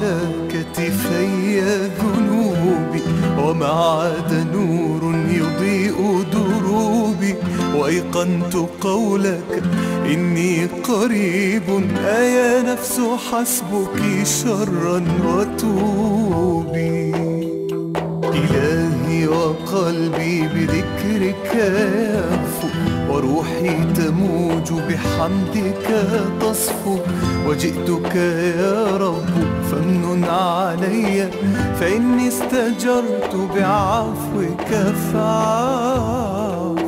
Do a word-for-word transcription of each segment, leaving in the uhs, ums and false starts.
على كتفي ذنوبي، وما عاد نور يضيء دروبي، وأيقنت قولك إني قريب. أيا نفس حسبك شرا وتوبي. إلهي وقلبي بذكرك يهفو، وروحي تموج بحمدك تصفو، وجئتك يا رب فامنن علي، فإني استجرت بعفوك فاعفو.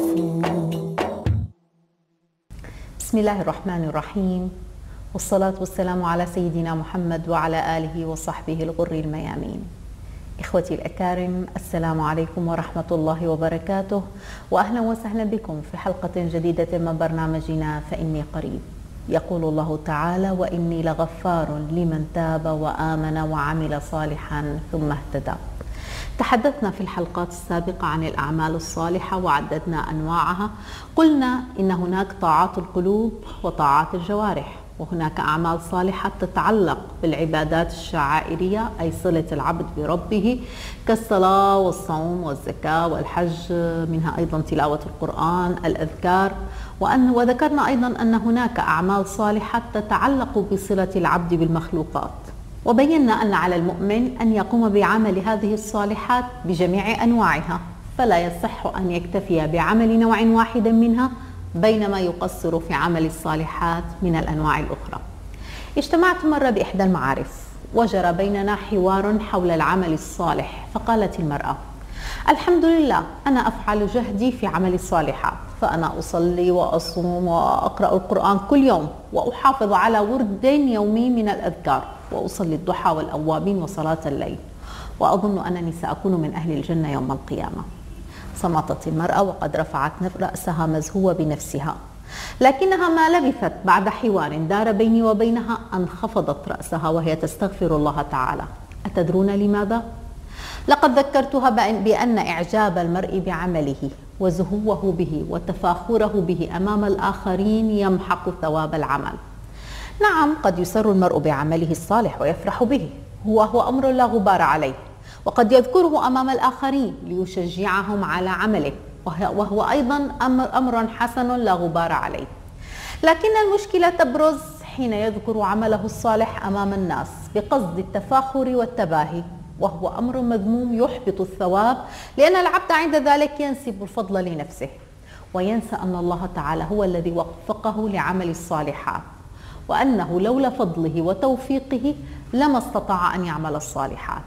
بسم الله الرحمن الرحيم، والصلاة والسلام على سيدنا محمد وعلى آله وصحبه الغر الميامين. إخوتي الأكارم، السلام عليكم ورحمة الله وبركاته، وأهلا وسهلا بكم في حلقة جديدة من برنامجنا فإني قريب. يقول الله تعالى: وإني لغفار لمن تاب وآمن وعمل صالحا ثم اهتدى. تحدثنا في الحلقات السابقة عن الأعمال الصالحة وعددنا أنواعها. قلنا إن هناك طاعات القلوب وطاعات الجوارح، وهناك أعمال صالحة تتعلق بالعبادات الشعائرية، أي صلة العبد بربه، كالصلاة والصوم والزكاة والحج، منها أيضا تلاوة القرآن، الأذكار. وأن وذكرنا أيضا أن هناك أعمال صالحة تتعلق بصلة العبد بالمخلوقات، وبينا أن على المؤمن أن يقوم بعمل هذه الصالحات بجميع أنواعها، فلا يصح أن يكتفي بعمل نوع واحد منها بينما يقصر في عمل الصالحات من الأنواع الأخرى. اجتمعت مرة بإحدى المعارف، وجرى بيننا حوار حول العمل الصالح، فقالت المرأة: الحمد لله، أنا أفعل جهدي في عمل الصالحات، فأنا أصلي وأصوم وأقرأ القرآن كل يوم، وأحافظ على ورد يومي من الأذكار، وأصلي الضحى والأوابين وصلاة الليل، وأظن أنني سأكون من أهل الجنة يوم القيامة. صمتت المرأة وقد رفعت رأسها مزهوة بنفسها، لكنها ما لبثت بعد حوار دار بيني وبينها أن خفضت رأسها وهي تستغفر الله تعالى. أتدرون لماذا؟ لقد ذكرتها بأن إعجاب المرء بعمله وزهوه به وتفاخره به أمام الآخرين يمحق ثواب العمل. نعم، قد يسر المرء بعمله الصالح ويفرح به، هو هو أمر لا غبار عليه، وقد يذكره أمام الآخرين ليشجعهم على عمله، وهو أيضا أمر حسن لا غبار عليه. لكن المشكلة تبرز حين يذكر عمله الصالح أمام الناس بقصد التفاخر والتباهي، وهو أمر مذموم يحبط الثواب، لأن العبد عند ذلك ينسب الفضل لنفسه، وينسى أن الله تعالى هو الذي وفقه لعمل الصالحات، وأنه لولا فضله وتوفيقه لما استطاع أن يعمل الصالحات.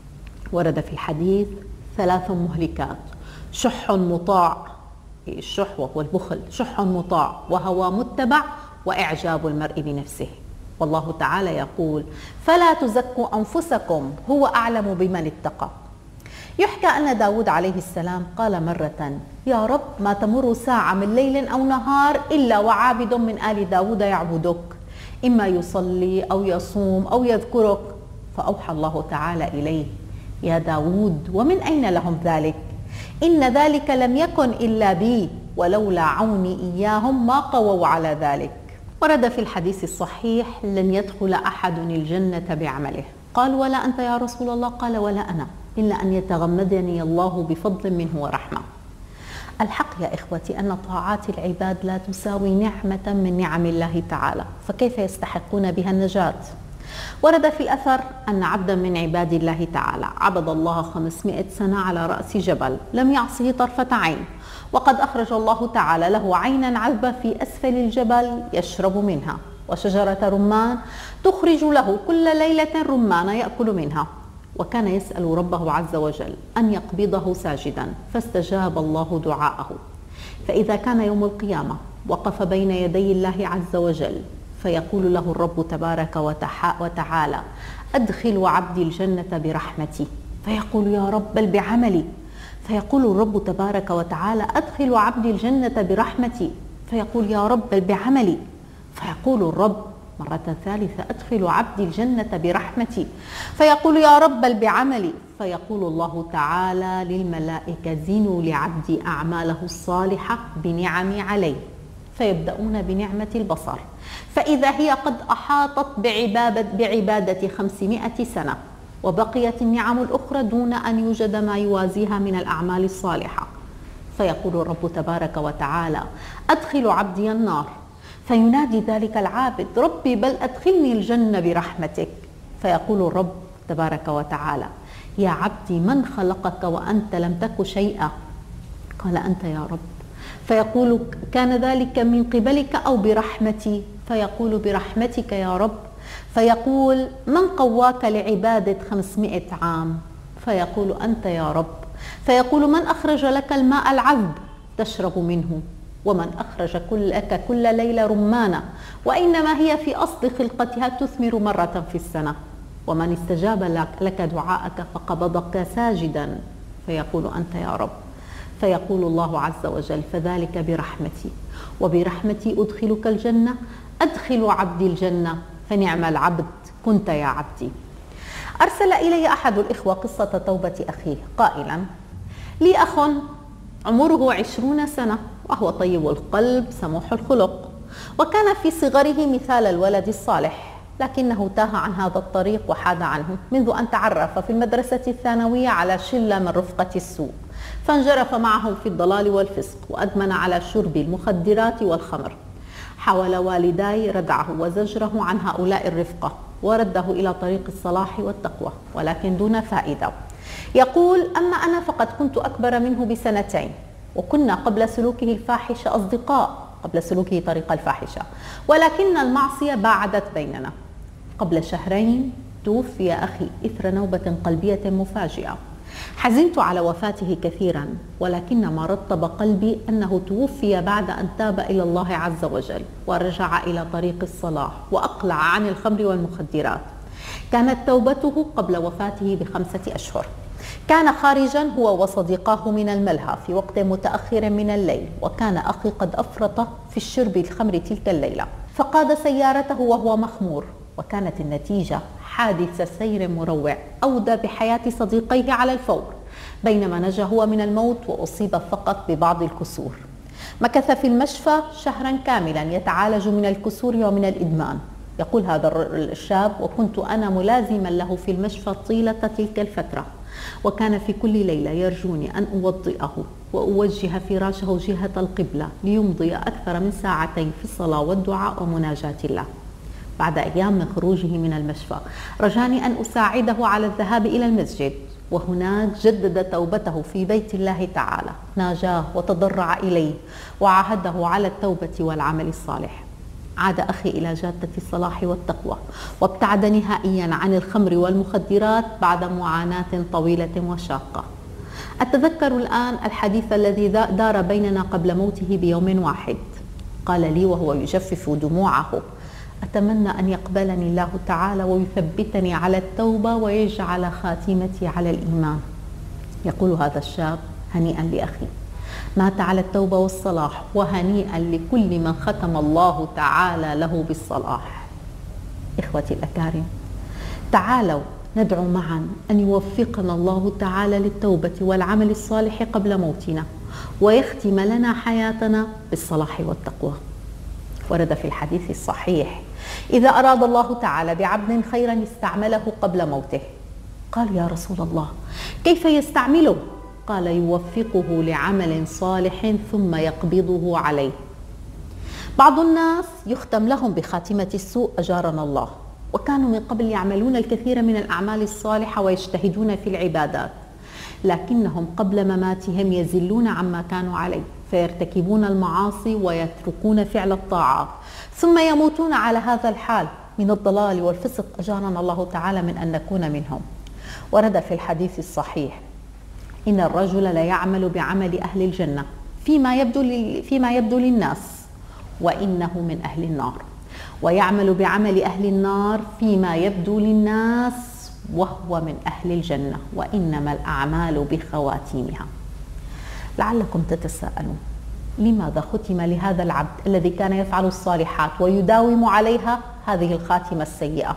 ورد في الحديث ثلاث مهلكات: شح مطاع، الشح وهو البخل، شح مطاع وهوى متبع، وإعجاب المرء بنفسه. والله تعالى يقول: فلا تزكوا أنفسكم هو أعلم بمن اتقى. يحكى أن داود عليه السلام قال مرة: يا رب، ما تمر ساعة من ليل أو نهار إلا وعابد من آل داود يعبدك، إما يصلي أو يصوم أو يذكرك. فأوحى الله تعالى إليه: يا داود، ومن أين لهم ذلك؟ إن ذلك لم يكن إلا بي، ولولا عوني إياهم ما قووا على ذلك. ورد في الحديث الصحيح: لن يدخل أحد الجنة بعمله. قال: ولا أنت يا رسول الله؟ قال: ولا أنا، إلا أن يتغمدني الله بفضل منه ورحمة. الحق يا إخوتي أن طاعات العباد لا تساوي نعمة من نعم الله تعالى، فكيف يستحقون بها النجاة؟ ورد في الأثر أن عبدا من عباد الله تعالى عبد الله خمسمائة سنة على رأس جبل لم يعصه طرفة عين، وقد أخرج الله تعالى له عينا عذبة في أسفل الجبل يشرب منها، وشجرة رمان تخرج له كل ليلة رمان يأكل منها، وكان يسأل ربه عز وجل أن يقبضه ساجدا، فاستجاب الله دعاءه. فإذا كان يوم القيامة وقف بين يدي الله عز وجل، فيقول له الرب تبارك وتعالى: أدخل عبدي الجنة برحمتي، فيقول: يا رب، بل بعملي. فيقول الرب تبارك وتعالى: أدخل عبدي الجنة برحمتي، فيقول: يا رب، بل بعملي. فيقول الرب مرة ثالثة: أدخل عبدي الجنة برحمتي، فيقول: يا رب، بل بعملي. فيقول الله تعالى للملائكة: زنوا لعبدي أعماله الصالحة بنعمي عليه، فيبدأون بنعمة البصر، فإذا هي قد أحاطت بعبادة, بعبادة خمسمائة سنة، وبقيت النعم الأخرى دون أن يوجد ما يوازيها من الأعمال الصالحة. فيقول الرب تبارك وتعالى: أدخل عبدي النار، فينادي ذلك العابد: ربي بل أدخلني الجنة برحمتك. فيقول الرب تبارك وتعالى: يا عبدي من خلقك وأنت لم تك شيئا؟ قال: أنت يا رب. فيقول: كان ذلك من قبلك أو برحمتي؟ فيقول: برحمتك يا رب. فيقول: من قواك لعبادة خمسمائة عام؟ فيقول: أنت يا رب. فيقول: من أخرج لك الماء العذب تشرب منه؟ ومن أخرج لك كل ليلة رمانة وإنما هي في أصل خلقتها تثمر مرة في السنة؟ ومن استجاب لك دعاءك فقبضك ساجدا؟ فيقول: أنت يا رب. فيقول الله عز وجل: فذلك برحمتي، وبرحمتي أدخلك الجنة، أدخل عبدي الجنة، فنعم العبد كنت يا عبدي. أرسل إلي أحد الإخوة قصة توبة أخيه قائلا: لي أخ عمره عشرون سنة، وهو طيب القلب سموح الخلق، وكان في صغره مثال الولد الصالح، لكنه تاه عن هذا الطريق وحاد عنه منذ أن تعرف في المدرسة الثانوية على شلة من رفقة السوء، فانجرف معهم في الضلال والفسق، وأدمن على شرب المخدرات والخمر. حاول والداي ردعه وزجره عن هؤلاء الرفقة ورده إلى طريق الصلاح والتقوى، ولكن دون فائدة. يقول: أما أنا فقد كنت أكبر منه بسنتين، وكنا قبل سلوكه الفاحشة أصدقاء، قبل سلوكه طريق الفاحشة، ولكن المعصية باعدت بيننا. قبل شهرين توفي أخي إثر نوبة قلبية مفاجئة. حزنت على وفاته كثيرا، ولكن ما رطب قلبي أنه توفي بعد أن تاب إلى الله عز وجل ورجع إلى طريق الصلاح وأقلع عن الخمر والمخدرات. كانت توبته قبل وفاته بخمسة أشهر. كان خارجا هو وصديقاه من الملهى في وقت متأخر من الليل، وكان أخي قد أفرط في الشرب الخمر تلك الليلة، فقاد سيارته وهو مخمور، وكانت النتيجة حادث سير مروع أودى بحياة صديقيه على الفور، بينما نجا هو من الموت وأصيب فقط ببعض الكسور. مكث في المشفى شهرا كاملا يتعالج من الكسور ومن الإدمان. يقول هذا الشاب: وكنت أنا ملازما له في المشفى طيلة تلك الفترة، وكان في كل ليلة يرجوني أن أوضئه وأوجه فراشه جهة القبلة ليمضي أكثر من ساعتين في الصلاة والدعاء ومناجاة الله. بعد أيام من خروجه من المشفى رجاني أن أساعده على الذهاب إلى المسجد، وهناك جدد توبته في بيت الله تعالى، ناجاه وتضرع إليه وعاهده على التوبة والعمل الصالح. عاد أخي إلى جادة الصلاح والتقوى، وابتعد نهائيا عن الخمر والمخدرات بعد معاناة طويلة وشاقة. أتذكر الآن الحديث الذي دار بيننا قبل موته بيوم واحد. قال لي وهو يجفف دموعه: أتمنى أن يقبلني الله تعالى ويثبتني على التوبة ويجعل خاتمتي على الإيمان. يقول هذا الشاب: هنيئا لأخي، مات على التوبة والصلاح، وهنيئا لكل من ختم الله تعالى له بالصلاح. إخوتي الأكارم، تعالوا ندعو معا أن يوفقنا الله تعالى للتوبة والعمل الصالح قبل موتنا، ويختم لنا حياتنا بالصلاح والتقوى. ورد في الحديث الصحيح: إذا أراد الله تعالى بعبد خيرا استعمله قبل موته. قال: يا رسول الله، كيف يستعمله؟ قال: يوفقه لعمل صالح ثم يقبضه عليه. بعض الناس يختم لهم بخاتمة السوء أجارنا الله، وكانوا من قبل يعملون الكثير من الأعمال الصالحة ويجتهدون في العبادات، لكنهم قبل مماتهم يزلون عما كانوا عليه، فيرتكبون المعاصي ويتركون فعل الطاعات، ثم يموتون على هذا الحال من الضلال والفسق، أجارنا الله تعالى من أن نكون منهم. ورد في الحديث الصحيح: إن الرجل لا يعمل بعمل أهل الجنة فيما يبدو فيما يبدو للناس وإنه من أهل النار، ويعمل بعمل أهل النار فيما يبدو للناس وهو من أهل الجنة، وإنما الأعمال بخواتيمها. لعلكم تتساءلون: لماذا ختم لهذا العبد الذي كان يفعل الصالحات ويداوم عليها هذه الخاتمة السيئة؟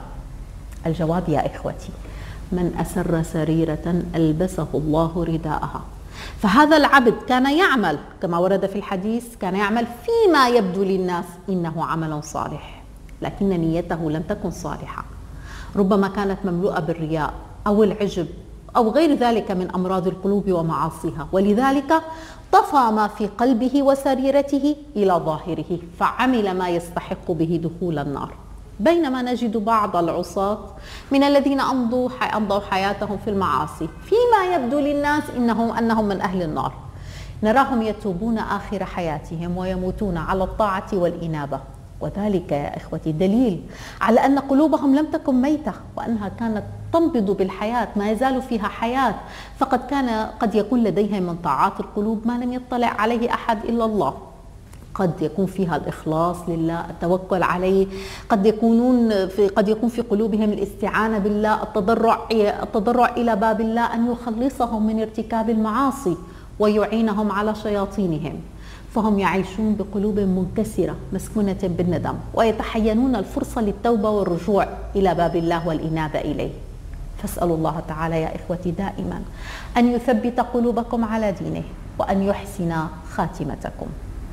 الجواب يا إخوتي: من أسر سريرة ألبسه الله رداءها. فهذا العبد كان يعمل كما ورد في الحديث، كان يعمل فيما يبدو للناس إنه عمل صالح، لكن نيته لم تكن صالحة، ربما كانت مملوءة بالرياء أو العجب أو غير ذلك من أمراض القلوب ومعاصيها، ولذلك طفى ما في قلبه وسريرته إلى ظاهره فعمل ما يستحق به دخول النار. بينما نجد بعض العصاة من الذين أمضوا أمضوا حياتهم في المعاصي فيما يبدو للناس إنهم أنهم من أهل النار، نراهم يتوبون آخر حياتهم ويموتون على الطاعة والإنابة، وذلك يا إخوتي دليل على أن قلوبهم لم تكن ميتة وأنها كانت تنبض بالحياة، ما يزال فيها حياة، فقد كان قد يكون لديهم من طاعات القلوب ما لم يطلع عليه أحد إلا الله. قد يكون فيها الإخلاص لله، التوكل عليه، قد يكونون في قد يكون في قلوبهم الاستعانة بالله، التضرع التضرع إلى باب الله أن يخلصهم من ارتكاب المعاصي ويعينهم على شياطينهم، فهم يعيشون بقلوب منكسرة مسكونة بالندم ويتحينون الفرصة للتوبة والرجوع إلى باب الله والإنابة إليه. فاسألوا الله تعالى يا إخوتي دائما أن يثبت قلوبكم على دينه وأن يحسن خاتمتكم.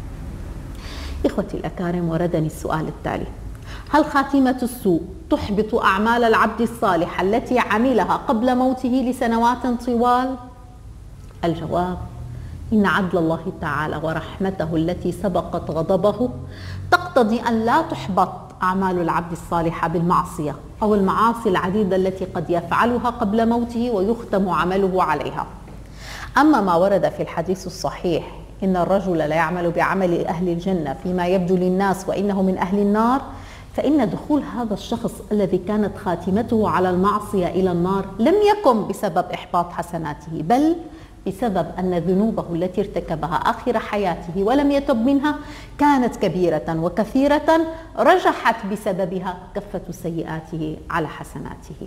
إخوتي الأكارم، وردني السؤال التالي: هل خاتمة السوء تحبط أعمال العبد الصالحة التي عملها قبل موته لسنوات طوال؟ الجواب: إن عدل الله تعالى ورحمته التي سبقت غضبه تقتضي أن لا تحبط أعمال العبد الصالحة بالمعصية أو المعاصي العديدة التي قد يفعلها قبل موته ويختم عمله عليها. أما ما ورد في الحديث الصحيح إن الرجل لا يعمل بعمل أهل الجنة فيما يبدو للناس وإنه من أهل النار، فإن دخول هذا الشخص الذي كانت خاتمته على المعصية إلى النار لم يكن بسبب إحباط حسناته، بل بسبب أن ذنوبه التي ارتكبها آخر حياته ولم يتب منها كانت كبيرة وكثيرة رجحت بسببها كفة سيئاته على حسناته.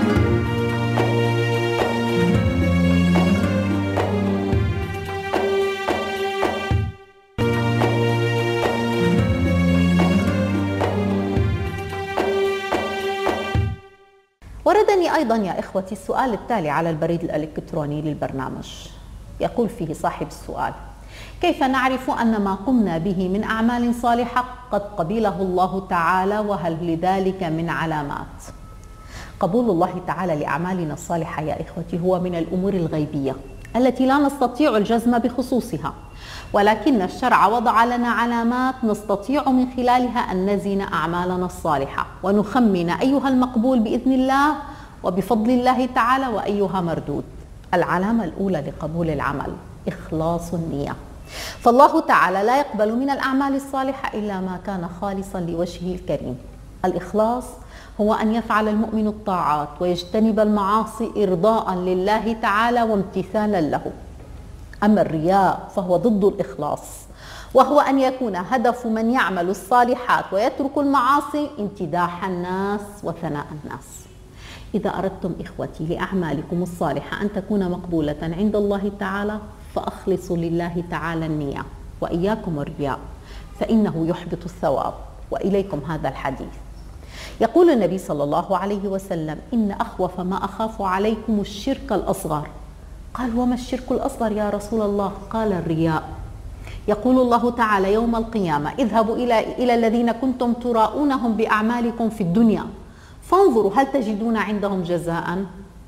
وردني أيضا يا إخوتي السؤال التالي على البريد الإلكتروني للبرنامج، يقول فيه صاحب السؤال: كيف نعرف أن ما قمنا به من أعمال صالحة قد قبله الله تعالى، وهل لذلك من علامات؟ قبول الله تعالى لأعمالنا الصالحة يا إخوتي هو من الأمور الغيبية التي لا نستطيع الجزم بخصوصها، ولكن الشرع وضع لنا علامات نستطيع من خلالها أن نزن أعمالنا الصالحة ونخمن أيها المقبول بإذن الله وبفضل الله تعالى وأيها مردود. العلامة الأولى لقبول العمل إخلاص النية، فالله تعالى لا يقبل من الأعمال الصالحة إلا ما كان خالصا لوجهه الكريم. الإخلاص هو أن يفعل المؤمن الطاعات ويجتنب المعاصي إرضاء لله تعالى وامتثالا له. أما الرياء فهو ضد الإخلاص، وهو أن يكون هدف من يعمل الصالحات ويترك المعاصي امتداح الناس وثناء الناس. إذا أردتم إخوتي لأعمالكم الصالحة أن تكون مقبولة عند الله تعالى فأخلصوا لله تعالى النية، وإياكم الرياء فإنه يحبط الثواب. وإليكم هذا الحديث، يقول النبي صلى الله عليه وسلم: إن أخوف ما أخاف عليكم الشرك الأصغر. قال: وما الشرك الأصغر يا رسول الله؟ قال: الرياء. يقول الله تعالى يوم القيامة: اذهبوا إلى إلى الذين كنتم تراؤونهم بأعمالكم في الدنيا فانظروا هل تجدون عندهم جزاء.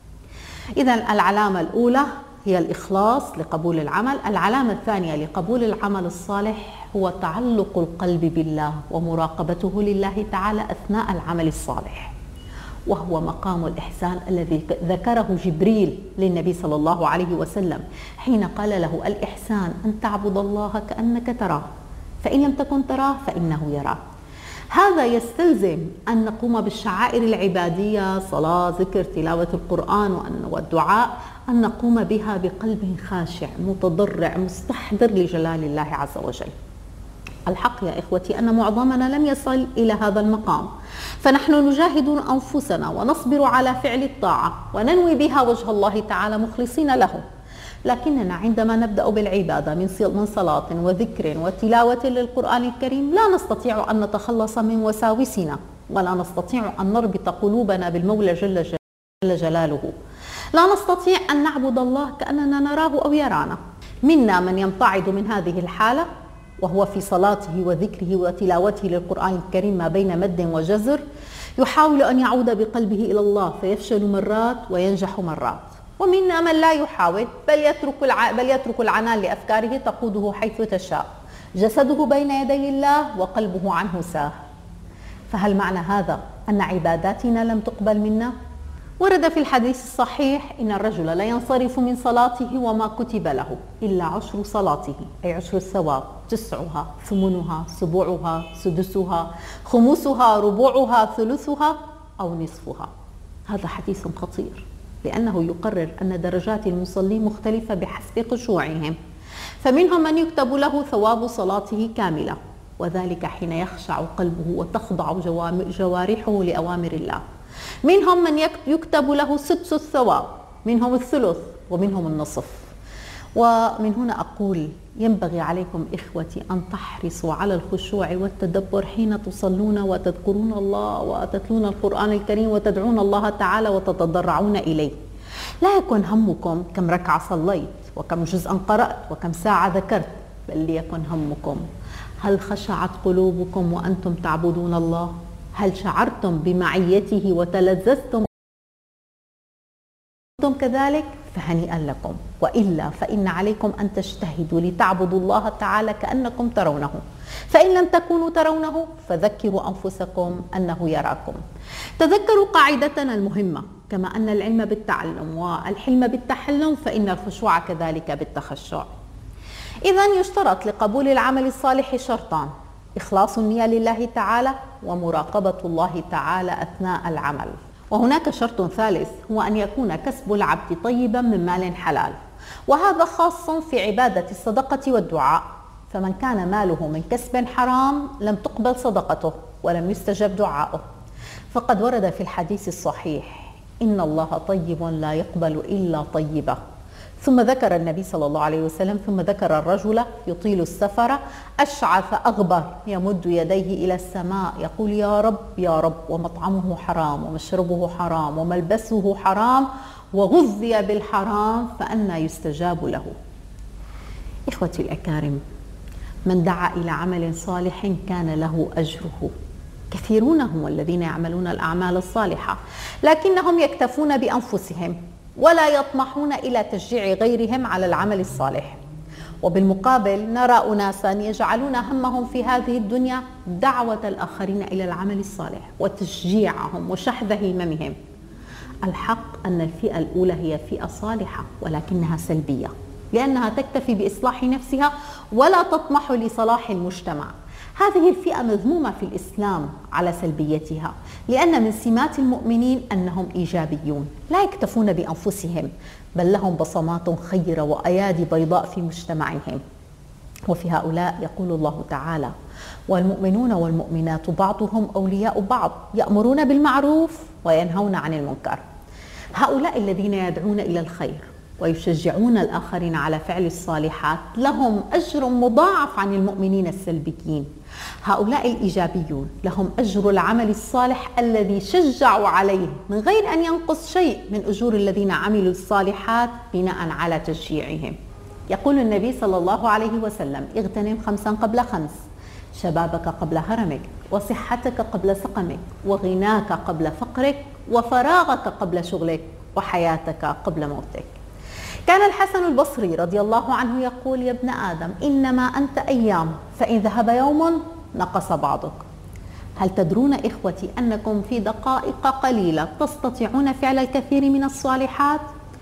إذا العلامة الأولى هي الإخلاص لقبول العمل. العلامة الثانية لقبول العمل الصالح هو تعلق القلب بالله ومراقبته لله تعالى أثناء العمل الصالح، وهو مقام الإحسان الذي ذكره جبريل للنبي صلى الله عليه وسلم حين قال له: الإحسان أن تعبد الله كأنك تراه فإن لم تكن تراه فإنه يراك. هذا يستلزم أن نقوم بالشعائر العبادية، صلاة، ذكر، تلاوة القرآن والدعاء، أن نقوم بها بقلب خاشع متضرع مستحضر لجلال الله عز وجل. الحق يا إخوتي أن معظمنا لم يصل إلى هذا المقام، فنحن نجاهد أنفسنا ونصبر على فعل الطاعة وننوي بها وجه الله تعالى مخلصين له، لكننا عندما نبدأ بالعبادة من صلاة وذكر وتلاوة للقرآن الكريم لا نستطيع أن نتخلص من وساوسنا، ولا نستطيع أن نربط قلوبنا بالمولى جل جلاله. لا نستطيع أن نعبد الله كأننا نراه أو يرانا. منا من يمتعض من هذه الحالة وهو في صلاته وذكره وتلاوته للقرآن الكريم ما بين مد وجزر، يحاول أن يعود بقلبه إلى الله فيفشل مرات وينجح مرات. ومنا من لا يحاول بل يترك الع... بل يترك العنان لأفكاره تقوده حيث تشاء، جسده بين يدي الله وقلبه عنه ساه. فهل معنى هذا أن عباداتنا لم تقبل منا؟ ورد في الحديث الصحيح إن الرجل لا ينصرف من صلاته وما كتب له إلا عشر صلاته، أي عشر الثواب، تسعها، ثمنها، سبوعها، سدسها، خمسها، ربوعها، ثلثها أو نصفها. هذا حديث خطير لأنه يقرر أن درجات المصلين مختلفة بحسب خشوعهم، فمنهم من يكتب له ثواب صلاته كاملة، وذلك حين يخشع قلبه وتخضع جوارحه لأوامر الله. منهم من يكتب له سدس الثواب، منهم الثلث ومنهم النصف. ومن هنا أقول ينبغي عليكم إخوتي أن تحرصوا على الخشوع والتدبر حين تصلون وتذكرون الله وتتلون القرآن الكريم وتدعون الله تعالى وتتضرعون إليه. لا يكن همكم كم ركعة صليت وكم جزءا قرأت وكم ساعة ذكرت، بل ليكن همكم هل خشعت قلوبكم وأنتم تعبدون الله؟ هل شعرتم بمعيته وتلذذتم كذلك؟ فهنيئا لكم، وإلا فإن عليكم أن تجتهدوا لتعبدوا الله تعالى كأنكم ترونه، فإن لم تكونوا ترونه فذكروا أنفسكم أنه يراكم. تذكروا قاعدتنا المهمة، كما أن العلم بالتعلم والحلم بالتحلم فإن الخشوع كذلك بالتخشع. إذن يشترط لقبول العمل الصالح شرطان: إخلاص النية لله تعالى ومراقبة الله تعالى أثناء العمل. وهناك شرط ثالث هو أن يكون كسب العبد طيبا من مال حلال، وهذا خاص في عبادة الصدقة والدعاء، فمن كان ماله من كسب حرام لم تقبل صدقته ولم يستجب دعاؤه. فقد ورد في الحديث الصحيح: إن الله طيب لا يقبل إلا طيبا. ثم ذكر النبي صلى الله عليه وسلم ثم ذكر الرجل يطيل السفر أشعث أغبر يمد يديه إلى السماء يقول: يا رب يا رب، ومطعمه حرام ومشربه حرام وملبسه حرام وغذي بالحرام، فأنى يستجاب له. إخوتي الأكارم، من دعا إلى عمل صالح كان له أجره. كثيرون هم الذين يعملون الأعمال الصالحة لكنهم يكتفون بأنفسهم ولا يطمحون إلى تشجيع غيرهم على العمل الصالح. وبالمقابل نرى أناسا يجعلون همهم في هذه الدنيا دعوة الآخرين إلى العمل الصالح وتشجيعهم وشحذ هممهم. الحق أن الفئة الأولى هي فئة صالحة ولكنها سلبية، لأنها تكتفي بإصلاح نفسها ولا تطمح لصلاح المجتمع. هذه الفئة مذمومة في الإسلام على سلبيتها، لأن من سمات المؤمنين أنهم إيجابيون لا يكتفون بأنفسهم، بل لهم بصمات خيرة وأيادي بيضاء في مجتمعهم. وفي هؤلاء يقول الله تعالى: والمؤمنون والمؤمنات بعضهم أولياء بعض يأمرون بالمعروف وينهون عن المنكر. هؤلاء الذين يدعون إلى الخير ويشجعون الآخرين على فعل الصالحات لهم أجر مضاعف عن المؤمنين السلبيين. هؤلاء الإيجابيون لهم أجر العمل الصالح الذي شجعوا عليه من غير أن ينقص شيء من أجور الذين عملوا الصالحات بناء على تشجيعهم. يقول النبي صلى الله عليه وسلم: اغتنم خمسا قبل خمس، شبابك قبل هرمك، وصحتك قبل سقمك، وغناك قبل فقرك، وفراغك قبل شغلك، وحياتك قبل موتك. كان الحسن البصري رضي الله عنه يقول: يا ابن آدم إنما أنت أيام، فإن ذهب يوم نقص بعضك. هل تدرون إخوتي أنكم في دقائق قليلة تستطيعون فعل الكثير من الصالحات؟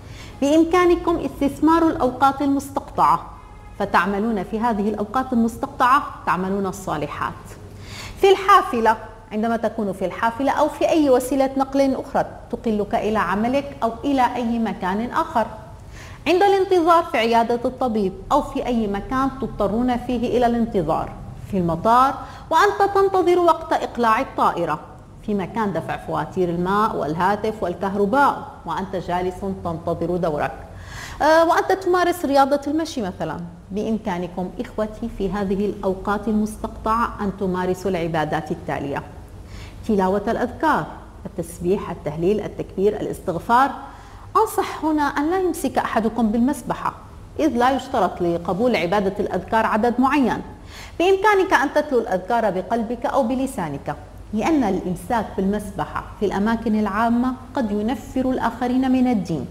بإمكانكم استثمار الأوقات المستقطعة، فتعملون في هذه الأوقات المستقطعة تعملون الصالحات. في الحافلة، عندما تكون في الحافلة أو في أي وسيلة نقل أخرى تقلك إلى عملك أو إلى أي مكان آخر. عند الانتظار في عيادة الطبيب أو في أي مكان تضطرون فيه إلى الانتظار. في المطار وأنت تنتظر وقت إقلاع الطائرة. في مكان دفع فواتير الماء والهاتف والكهرباء وأنت جالس تنتظر دورك. أه وأنت تمارس رياضة المشي مثلا. بإمكانكم إخوتي في هذه الأوقات المستقطعة أن تمارسوا العبادات التالية: تلاوة الأذكار، التسبيح، التهليل، التكبير، الاستغفار، أنصح هنا أن لا يمسك أحدكم بالمسبحة، إذ لا يشترط لقبول عبادة الأذكار عدد معين. بإمكانك أن تتلو الأذكار بقلبك أو بلسانك، لأن الإمساك بالمسبحة في الأماكن العامة قد ينفر الآخرين من الدين.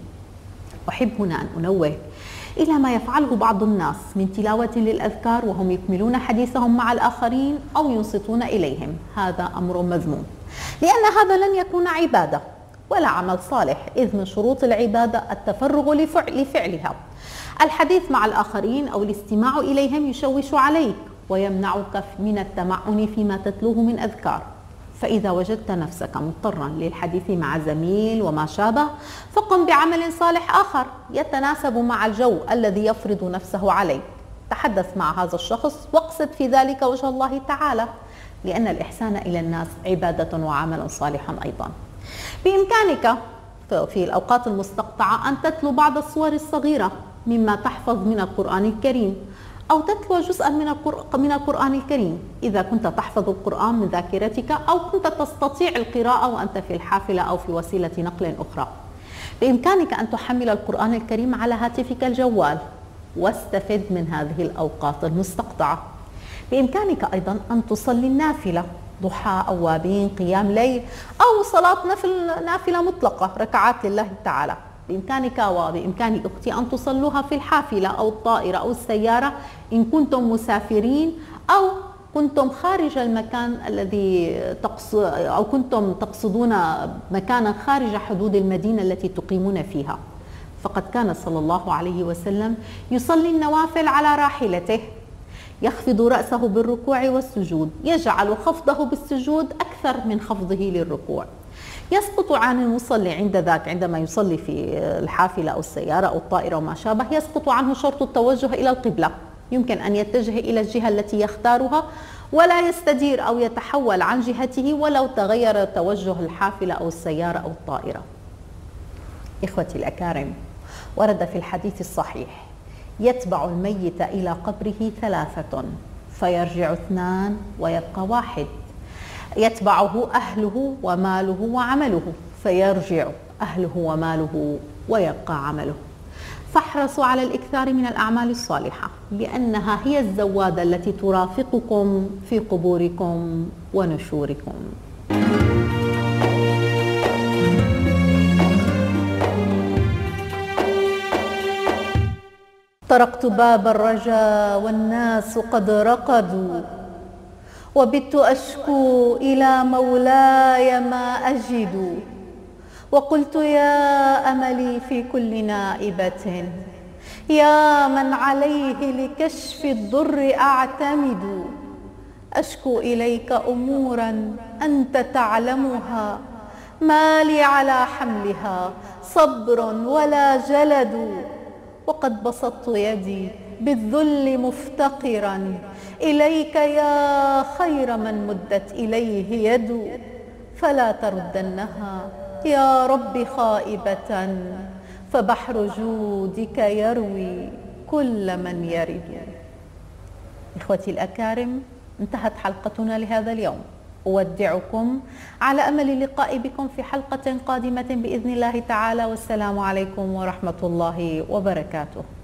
أحب هنا أن أنوه إلى ما يفعله بعض الناس من تلاوة للأذكار وهم يكملون حديثهم مع الآخرين أو ينصتون إليهم. هذا أمر مذموم، لأن هذا لن يكون عبادة ولا عمل صالح، إذ من شروط العبادة التفرغ لفعلها. الحديث مع الآخرين أو الاستماع إليهم يشوش عليك ويمنعك من التمعن فيما تتلوه من أذكار. فإذا وجدت نفسك مضطرا للحديث مع زميل وما شابه، فقم بعمل صالح آخر يتناسب مع الجو الذي يفرض نفسه عليك. تحدث مع هذا الشخص واقصد في ذلك وجه الله تعالى، لأن الإحسان إلى الناس عبادة وعمل صالح أيضا. بإمكانك في الأوقات المستقطعة أن تتلو بعض الصور الصغيرة مما تحفظ من القرآن الكريم، أو تتلو جزءا من القرآن الكريم إذا كنت تحفظ القرآن من ذاكرتك، أو كنت تستطيع القراءة وأنت في الحافلة أو في وسيلة نقل أخرى. بإمكانك أن تحمل القرآن الكريم على هاتفك الجوال واستفد من هذه الأوقات المستقطعة. بإمكانك أيضا أن تصلي النافلة، ضحى، أوابين، قيام ليل، أو صلاة نفل نافلة مطلقة ركعات لله تعالى. بإمكانك وبإمكان أختي أن تصلوها في الحافلة أو الطائرة أو السيارة إن كنتم مسافرين، أو كنتم خارج المكان الذي تقصد أو كنتم تقصدون مكانا خارج حدود المدينة التي تقيمون فيها. فقد كان صلى الله عليه وسلم يصلي النوافل على راحلته، يخفض رأسه بالركوع والسجود، يجعل خفضه بالسجود أكثر من خفضه للركوع. يسقط عن المصلي عند ذاك عندما يصلي في الحافلة أو السيارة أو الطائرة وما شابه، يسقط عنه شرط التوجه إلى القبلة. يمكن أن يتجه إلى الجهة التي يختارها ولا يستدير أو يتحول عن جهته ولو تغير توجه الحافلة أو السيارة أو الطائرة. إخوتي الأكارم، ورد في الحديث الصحيح: يتبع الميت إلى قبره ثلاثة فيرجع اثنان ويبقى واحد، يتبعه أهله وماله وعمله فيرجع أهله وماله ويبقى عمله. فاحرصوا على الإكثار من الأعمال الصالحة، لأنها هي الزوادة التي ترافقكم في قبوركم ونشوركم. طرقت باب الرجا والناس قد رقدوا، وبت أشكو إلى مولاي ما أجد، وقلت يا أملي في كل نائبة، يا من عليه لكشف الضر أعتمد، أشكو إليك أمورا أنت تعلمها، ما لي على حملها صبر ولا جلد، وقد بسطت يدي بالذل مفتقرا إليك يا خير من مدت إليه يد، فلا تردنها يا رب خائبة، فبحر جودك يروي كل من يرد. إخوتي الأكارم، انتهت حلقتنا لهذا اليوم. أودعكم على أمل اللقاء بكم في حلقة قادمة بإذن الله تعالى، والسلام عليكم ورحمة الله وبركاته.